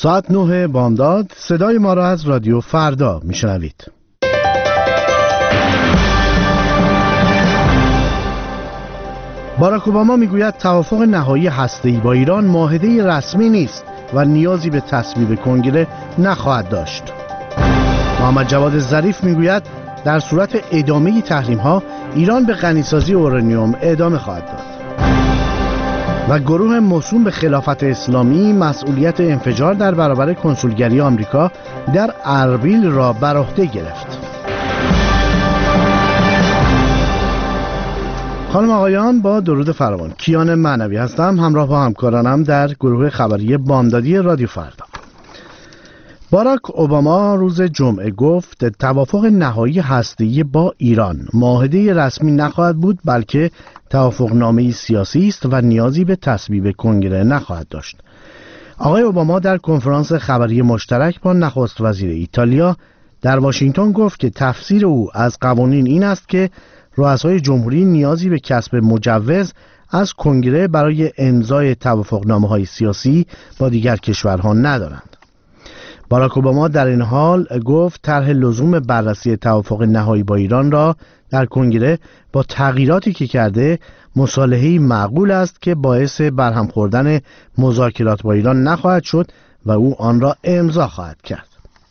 ساعت 9 بامداد. صدای ما را از رادیو فردا میشنوید. باراک اوباما میگوید توافق نهایی هسته‌ای با ایران معاهده رسمی نیست و نیازی به تصویب کنگره نخواهد داشت. محمد جواد ظریف میگوید در صورت ادامه تحریم‌ها ایران به غنیسازی اورانیوم ادامه خواهد داد. و گروه موسوم به خلافت اسلامی مسئولیت انفجار در برابر کنسولگری آمریکا در اربیل را بر عهده گرفت. خانم آقایان، با درود فراوان، کیان معنوی هستم، همراه با همکارانم در گروه خبری بامدادی رادیو فردا. باراک اوباما روز جمعه گفت توافق نهایی هسته‌ای با ایران معاهده رسمی نخواهد بود، بلکه توافقنامه‌ای سیاسی است و نیازی به تصویب کنگره نخواهد داشت. آقای اوباما در کنفرانس خبری مشترک با نخست وزیر ایتالیا در واشنگتن گفت که تفسیر او از قوانین این است که رؤسای جمهوری نیازی به کسب مجوز از کنگره برای امضای توافقنامه‌های سیاسی با دیگر کشورها ندارند. باراک اوباما در این حال گفت طرح لزوم بررسی توافق نهایی با ایران را در کنگره با تغییراتی که کرده مصالحه‌ای معقول است که باعث برهم خوردن مذاکرات با ایران نخواهد شد و او آن را امضا خواهد کرد.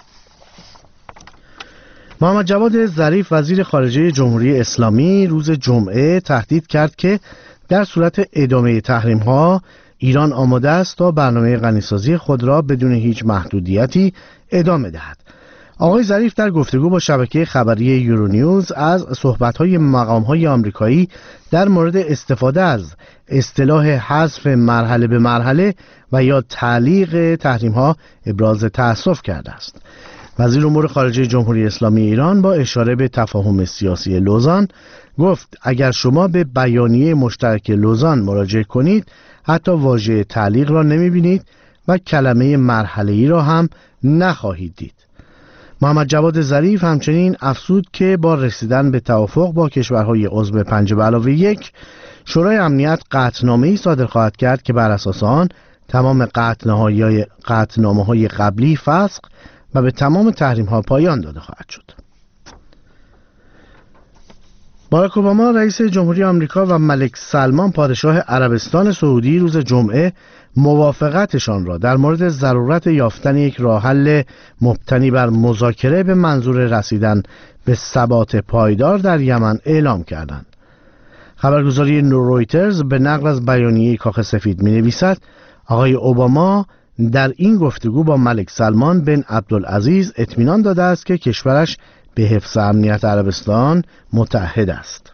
محمد جواد ظریف وزیر خارجه جمهوری اسلامی روز جمعه تهدید کرد که در صورت ادامه تحریم‌ها ایران آماده است تا برنامه غنیسازی خود را بدون هیچ محدودیتی ادامه دهد. آقای ظریف در گفتگو با شبکه خبری یورونیوز از صحبت‌های مقام‌های آمریکایی در مورد استفاده از اصطلاح حذف مرحله به مرحله و یا تعلیق تحریم‌ها ابراز تأسف کرده است. وزیر امور خارجه جمهوری اسلامی ایران با اشاره به تفاهم سیاسی لوزان گفت اگر شما به بیانیه مشترک لوزان مراجعه کنید حتی واژه تعلیق را نمی‌بینید و کلمه مرحله‌ای را هم نخواهید دید. محمد جواد ظریف همچنین افزود که با رسیدن به توافق با کشورهای عضو 5+1 شورای امنیت قطعنامه‌ای صادر خواهد کرد که بر اساس آن تمام قطعنامه‌های قبلی فسخ و به تمام تحریم‌ها پایان داده خواهد شد. باراک اوباما رئیس جمهوری آمریکا و ملک سلمان پادشاه عربستان سعودی روز جمعه موافقتشان را در مورد ضرورت یافتن یک راه حل مبتنی بر مذاکره به منظور رسیدن به ثبات پایدار در یمن اعلام کردند. خبرگزاری رویترز به نقل از بیانیه کاخ سفید می‌نویسد آقای اوباما در این گفتگو با ملک سلمان بن عبدالعزیز اطمینان داده است که کشورش به حفظ امنیت عربستان متعهد است.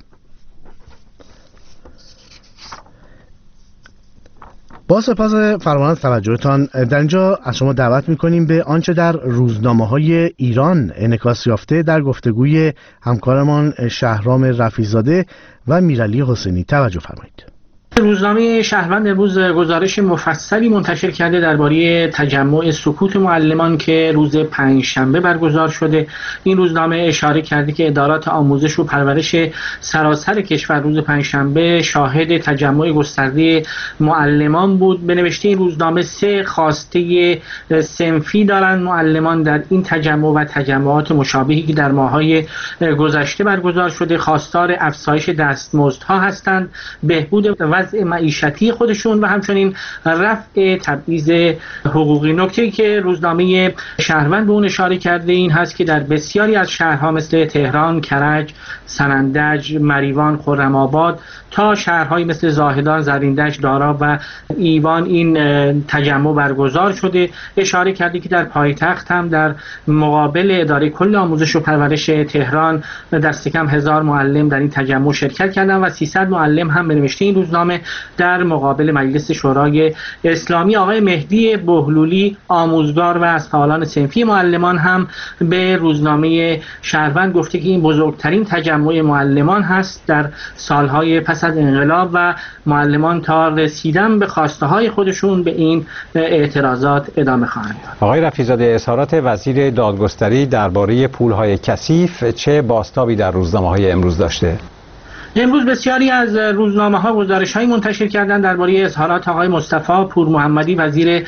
با سپاس فراوان از توجهتان، در اینجا از شما دعوت می‌کنیم به آنچه در روزنامه‌های ایران انعکاس یافته در گفتگوی همکارمان شهرام رفیع‌زاده و میرعلی حسینی توجه فرمایید. روزنامه شهروند امروز گزارش مفصلی منتشر کرده درباره تجمع سکوت معلمان که روز پنجشنبه برگزار شده. این روزنامه اشاره کرده که ادارات آموزش و پرورش سراسر کشور روز پنجشنبه شاهد تجمع گسترده معلمان بود. به نوشته این روزنامه 3 خواسته صنفی دارند معلمان در این تجمع و تجمعات مشابهی که در ماه‌های گذشته برگزار شده. خواستار افزایش دستمزدها هستند، بهبود وضع معیشتی خودشون و همچنین رفع تبعیض حقوقی. نکته‌ای که روزنامه شهروند به اون اشاره کرده این هست که در بسیاری از شهرها مثل تهران، کرج، سنندج، مریوان، خرم‌آباد تا شهرهای مثل زاهدان، زرین‌دشت، داراب و ایوان این تجمع برگزار شده. اشاره کرده که در پایتخت هم در مقابل اداره کل آموزش و پرورش تهران دست کم 1000 معلم در این تجمع شرکت کردند و 300 معلم هم به نوشته این روزنامه در مقابل مجلس شورای اسلامی. آقای مهدی بهلولی آموزگار و از فعالان صنفی معلمان هم به روزنامه شهروند گفته که این بزرگترین تجمع معلمان هست در سالهای پس از انقلاب و معلمان تا رسیدن به خواسته های خودشون به این اعتراضات ادامه خواهند داد. آقای رفیع‌زاده، اظهارات وزیر دادگستری درباره پولهای کثیف چه بازتابی در روزنامه‌های امروز داشته؟ امروز بسیاری از روزنامه‌ها گزارش‌هایی منتشر کردند درباره اظهارات آقای مصطفی پور محمدی وزیر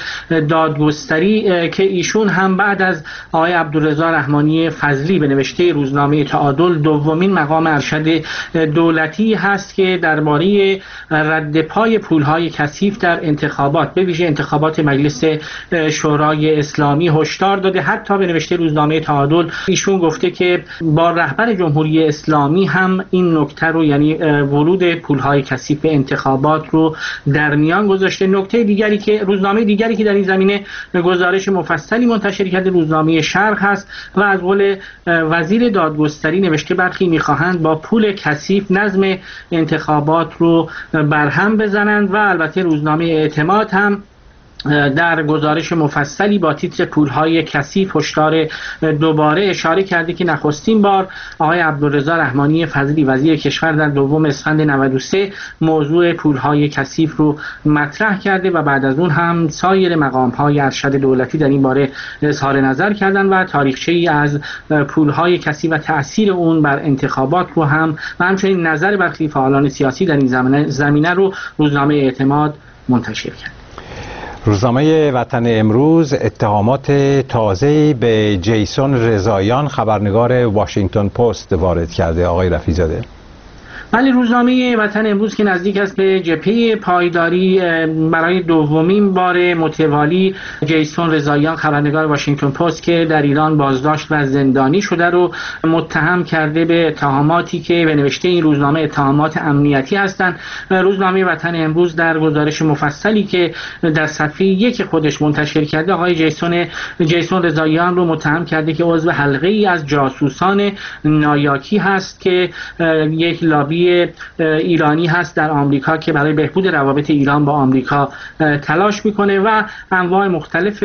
دادگستری که ایشون هم بعد از آقای عبدالرضا رحمانی فضلی به نوشته روزنامه تعادل دومین مقام ارشد دولتی هست که درباره رد پای پول‌های کثیف در انتخابات به ویژه انتخابات مجلس شورای اسلامی هشدار داده. حتی به نوشته روزنامه تعادل ایشون گفته که با رهبر جمهوری اسلامی هم این نکته رو یعنی ورود پول‌های کثیف به انتخابات رو در میان گذاشته. نکته دیگری که روزنامه دیگری که در این زمینه گزارش مفصلی منتشر کرده روزنامه شرق هست و از قول وزیر دادگستری نوشته برخی می‌خواهند با پول کثیف نظم انتخابات رو برهم بزنند و البته روزنامه اعتماد هم در گزارش مفصلی با تیتر پول‌های کثیف هشدار دوباره اشاره کرده که نخستین بار آقای عبدالرضا رحمانی فضلی وزیر کشور در 2 اسفند 93 موضوع پول‌های کثیف رو مطرح کرده و بعد از اون هم سایر مقام‌های ارشد دولتی در این باره اظهار نظر کردند و تاریخچه‌ای از پول‌های کثیف و تأثیر اون بر انتخابات رو هم و همچنین نظر برخی فعالان سیاسی در این زمینه رو روزنامه اعتماد منتشر کرد. روزنامه وطن امروز اتهامات تازه‌ای به جیسون رضاییان خبرنگار واشنگتن پست وارد کرده. آقای رفیع‌زاده. ولی روزنامه وطن امروز که نزدیک است به جبهه پایداری برای دومین بار متوالی جیسون رضاییان خبرنگار واشنگتن پست که در ایران بازداشت و زندانی شده رو متهم کرده به اتهاماتی که به نوشته این روزنامه اتهامات امنیتی هستند. روزنامه وطن امروز در گزارش مفصلی که در صفحه 1 خودش منتشر کرده آقای جیسون رضاییان رو متهم کرده که عضو حلقه ای از جاسوسان نایاکی هست که یک لابی ایرانی هست در آمریکا که برای بهبود روابط ایران با آمریکا تلاش میکنه و انواع مختلف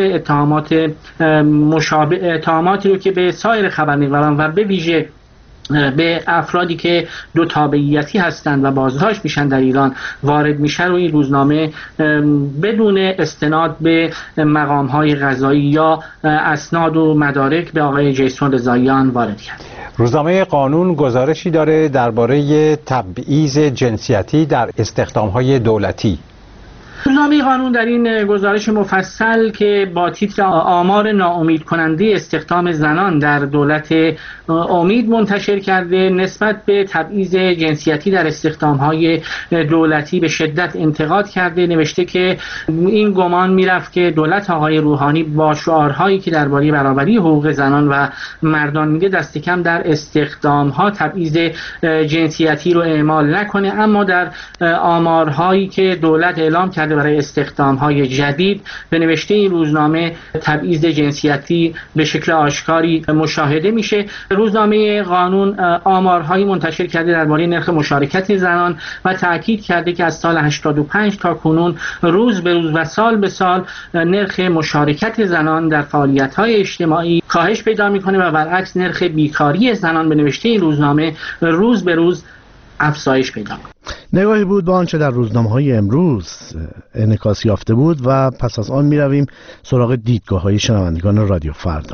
اتهاماتی رو که به سایر خبرنگاران و به ویژه به افرادی که دو تابعیتی هستند و بازداشت میشن در ایران وارد میشه رو این روزنامه بدون استناد به مقام‌های قضایی یا اسناد و مدارک به آقای جیسون رضاییان وارد کرد. روزنامه قانون گزارشی داره درباره تبعیض جنسیتی در استخدام‌های دولتی. روزنامه قانون در این گزارش مفصل که با تیتر آمار ناامید کننده استخدام زنان در دولت امید منتشر کرده نسبت به تبعیض جنسیتی در استخدام‌های دولتی به شدت انتقاد کرده. نوشته که این گمان میرفت که دولت آقای روحانی با شعارهایی که درباره برابری حقوق زنان و مردان میده دست کم در استخدام‌ها تبعیض جنسیتی رو اعمال نکنه، اما در آمارهایی که دولت اعلام کرده برای استخدام‌های جدید به نوشته این روزنامه تبعیض جنسیتی به شکل آشکاری مشاهده میشه. روزنامه قانون آمارهایی منتشر کرده درباره نرخ مشارکت زنان و تاکید کرده که از سال 85 تا کنون روز به روز و سال به سال نرخ مشارکت زنان در فعالیت‌های اجتماعی کاهش پیدا میکنه و برعکس نرخ بیکاری زنان به نوشته این روزنامه روز به روز افزایش پیدا میکنه. نگاهی بود با آنچه در روزنامه‌های امروز انعکاس یافته بود و پس از آن می‌رویم سراغ دیدگاه‌های شنوندگان رادیو فردا.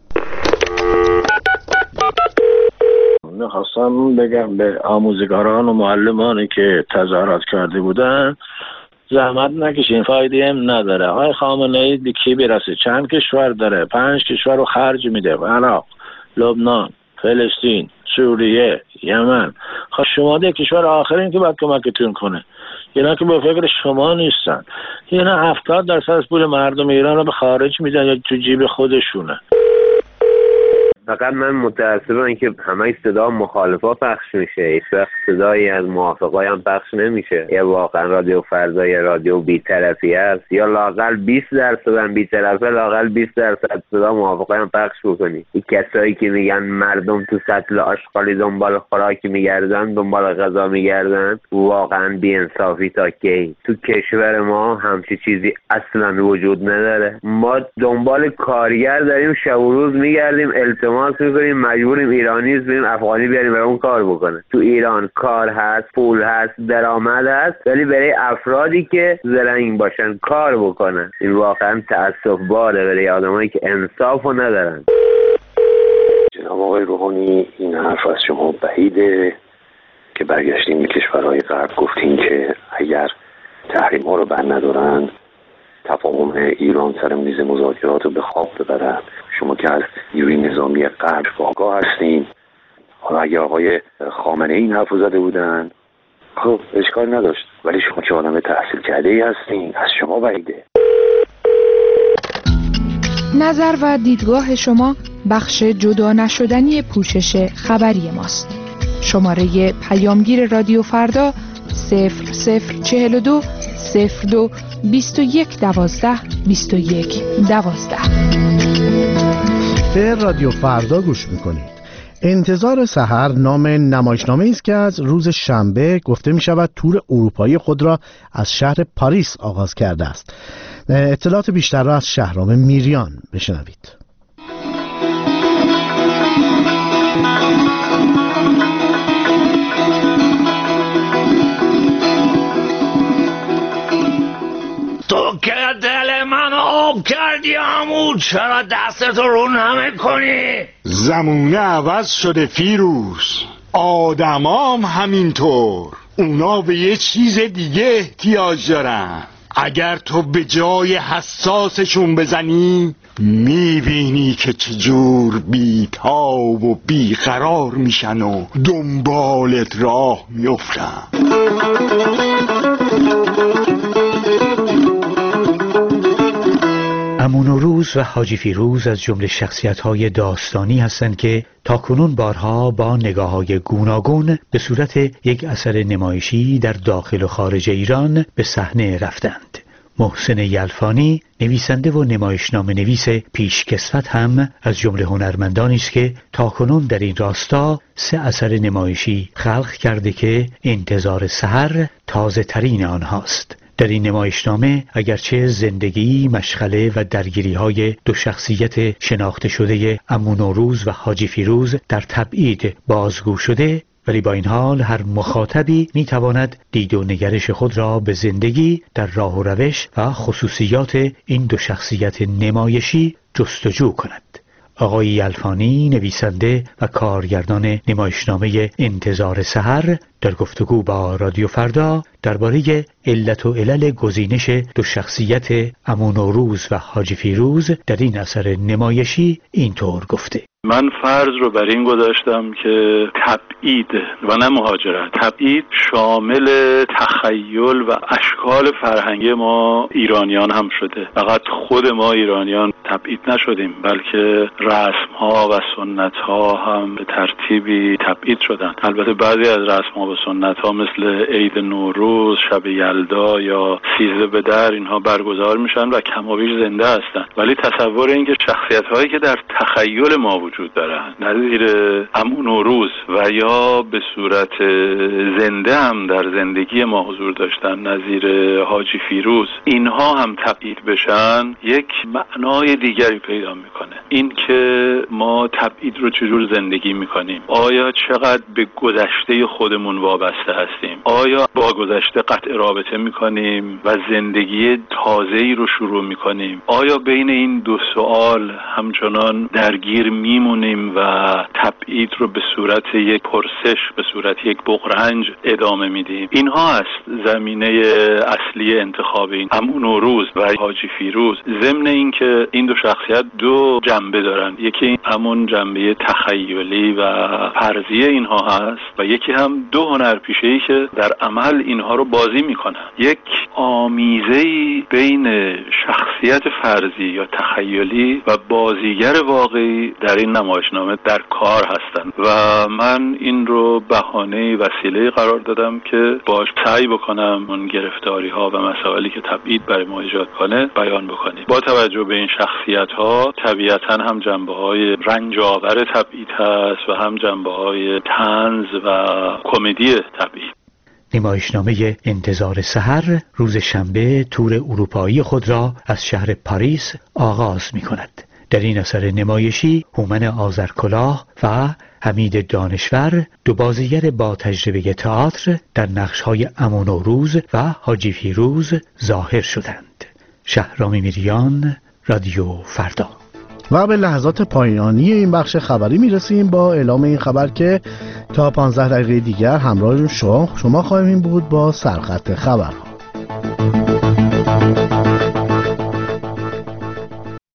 می‌خواستم بگم به آموزگاران و معلمانی که تظاهرات کرده بودن زحمت نکشین، فایده هم نداره. آقای خامنه‌ای به کی برسه؟ چند کشور داره؟ 5 کشور رو خرج میده: عراق، لبنان، فلسطین، سوریه، یمن. خب شما ده کشور آخرین که باید کمکتون کنه. اینا که به فکر شما نیستن. اینا 70% از پول مردم ایران رو به خارج میدن یا تو جیب خودشونه. فقط من متاسفم اینکه همه صدا مخالفا پخش میشه، هیچ وقت صدایی از موافقای هم پخش نمیشه. یا واقعا رادیو فردا یا رادیو بی‌طرفی است، یا لااقل 20% هم بی‌طرفه، لااقل 20% صدا موافقای هم پخش بکنی. این کسایی که میگن مردم تو سطل آشغالی دنبال خوراکی میگردن، دنبال غذا میگردن، واقعا بی‌انصافی تا کی. تو کشور ما همچی چیزی اصلا وجود نداره. ما دنبال کارگر داریم، شب و روز میگردیم، التماس میکنیم، مجبوریم ایرانی بریم افغانی بیاریم برای اون کار بکنه. تو ایران کار هست، پول هست، درآمد هست، ولی برای افرادی که زرنگ باشن کار بکنن. این واقعا تأسف باره برای آدمایی که انصافو ندارن. جناب آقای روحانی، این حرف از شما بعیده که برگشتیم به کشورهای غرب گفتیم که اگر تحریم ها رو بر ندارن تفاهم ایران سر میز مذاکرات رو به خواب ببرن. شما که از نیروی نظامی غرب آگاه هستین، حالا اگر آقای خامنه ای این حرف زده بودن خب اشکال نداشت، ولی شما که آدم تحصیل کرده ای هستین، از شما بعیده. نظر و دیدگاه شما بخش جدا نشدنی پوشش خبری ماست. شماره پیامگیر رادیو فردا 0042 02 21 12 21 12. به رادیو فردا گوش میکنید. انتظار سحر نام نمایشنامه است که از روز شنبه گفته می شود تور اروپایی خود را از شهر پاریس آغاز کرده است. اطلاعات بیشتر را از شهرام میریان بشنوید. تو که دل من آب کردی عمو، چرا دستتو رو نمیکنی؟ زمونه عوض شده فیروز، آدمام همینطور، اونا به یه چیز دیگه احتیاج دارن. اگر تو به جای حساسشون بزنی میبینی که چجور بی‌تاب و بیقرار میشن و دنبالت راه میفتن. عمو نوروز و حاجی فیروز از جمله شخصیت‌های داستانی هستند که تاکنون بارها با نگاه‌های گوناگون به صورت یک اثر نمایشی در داخل و خارج ایران به صحنه رفتند. محسن یلفانی، نویسنده و نمایشنامه نویس پیشکسوت هم از جمله هنرمندانی است که تاکنون در این راستا 3 اثر نمایشی خلق کرده که انتظار سحر تازه ترین آنهاست. در این نمایشنامه اگرچه زندگی، مشغله و درگیری‌های 2 شخصیت شناخته شده عمو نوروز و حاجی فیروز در تبعید بازگو شده، ولی با این حال هر مخاطبی میتواند دید و نگرش خود را به زندگی در راه و روش و خصوصیات این 2 شخصیت نمایشی جستجو کند. آقای یلفانی، نویسنده و کارگردان نمایشنامه انتظار سحر، در گفتگو با رادیو فردا درباره علت و علل گزینش 2 شخصیت عمو نوروز و حاجی فیروز در این اثر نمایشی اینطور گفته: من فرض رو بر این گذاشتم که تبعید و نه مهاجرت، تبعید شامل تخیل و اشکال فرهنگی ما ایرانیان هم شده. فقط خود ما ایرانیان تبعید نشدیم، بلکه رسم ها و سنت ها هم به ترتیبی تبعید شدن. البته بعضی از رسم ها و سنت ها مثل عید نوروز، شب یلدا یا 13 بدر اینها برگزار میشن و کمابیش زنده هستن، ولی تصور این که شخصیت هایی که در تخیل ما وجود دارن نظیر عمو نوروز و یا به صورت زنده هم در زندگی ما حضور داشتن نظیر حاجی فیروز، اینها هم تبعید بشن، یک معنای دیگری پیدا میکنه. این که ما تبعید رو چجور زندگی میکنیم، آیا چقدر به گذشته خودمون وابسته هستیم، آیا با گذشته قطع رابطه میکنیم و زندگی تازه‌ای رو شروع میکنیم، آیا بین این 2 سوال همچنان درگیر میمونیم و تبعید رو به صورت یک پرسش، به صورت یک بغرنج ادامه میدیم. اینها است زمینه اصلی انتخاب این عمو نوروز و حاجی فیروز. ضمن این که این 2 شخصیت 2 جنبه دارن، یکی همون جنبه تخیلی و فرضی اینها هست و یکی هم 2 هنرپیشه‌ای که در عمل اینها رو بازی میکنن. یک آمیزه‌ای بین شخصیت فرضی یا تخیلی و بازیگر واقعی در این نمایشنامه در کار هستند و من این رو بهانه وسیله قرار دادم که باش سعی بکنم اون گرفتاری ها و مسائلی که تبعید برای ما ایجاد کنه بیان بکنیم. با توجه به این شخصیت ها طبیعتاً هم جنبه های رنج آور تبعید هست و هم جنبه های طنز و کمدی تبعید. نمایشنامه انتظار سحر روز شنبه تور اروپایی خود را از شهر پاریس آغاز می کند. در این اثر نمایشی هومن آذرکلاه و حمید دانشور 2 بازیگر با تجربه تئاتر در نقش‌های عمو نوروز و حاجی فیروز ظاهر شدند. شهرام میریان، رادیو فردا. و به لحظات پایانی این بخش خبری میرسیم با اعلام این خبر که تا 15 دقیقه دیگر همراه شما خواهیم بود با سرخط خبرها.